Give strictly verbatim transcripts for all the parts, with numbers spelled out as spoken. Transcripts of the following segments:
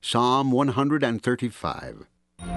Psalm one thirty-five.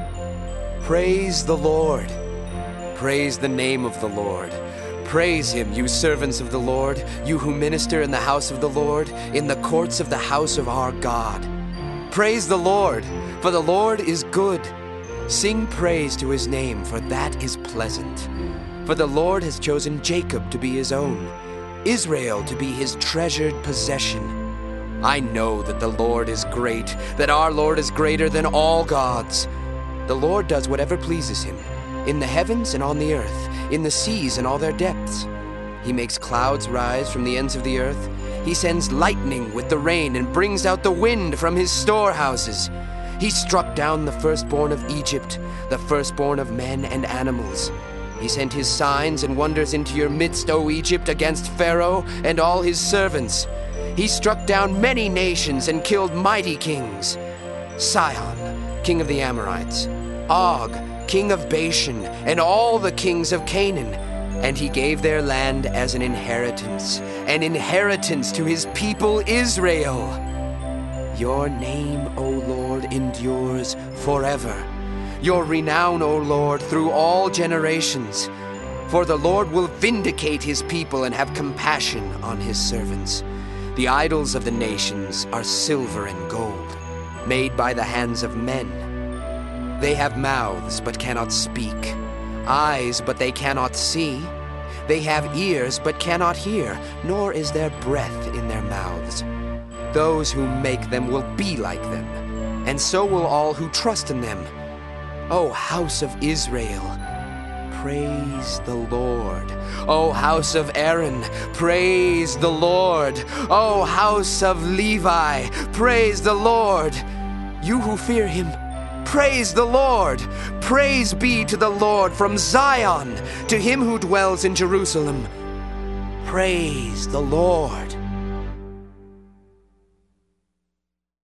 Praise the Lord. Praise the name of the Lord. Praise him, you servants of the Lord, you who minister in the house of the Lord, in the courts of the house of our God. Praise the Lord, for the Lord is good. Sing praise to his name, for that is pleasant. For the Lord has chosen Jacob to be his own, Israel to be his treasured possession. I know that the Lord is great, that our Lord is greater than all gods. The Lord does whatever pleases him, in the heavens and on the earth, in the seas and all their depths. He makes clouds rise from the ends of the earth. He sends lightning with the rain and brings out the wind from his storehouses. He struck down the firstborn of Egypt, the firstborn of men and animals. He sent his signs and wonders into your midst, O Egypt, against Pharaoh and all his servants. He struck down many nations and killed mighty kings. Sihon, king of the Amorites, Og, king of Bashan, and all the kings of Canaan. And he gave their land as an inheritance, an inheritance to his people Israel. Your name, O Lord, endures forever. Your renown, O Lord, through all generations. For the Lord will vindicate his people and have compassion on his servants. The idols of the nations are silver and gold, made by the hands of men. They have mouths but cannot speak, eyes but they cannot see. They have ears but cannot hear, nor is there breath in their mouths. Those who make them will be like them, and so will all who trust in them. O house of Israel, praise the Lord. O house of Aaron, praise the Lord. O house of Levi, praise the Lord. You who fear him, praise the Lord. Praise be to the Lord from Zion, to him who dwells in Jerusalem. Praise the Lord.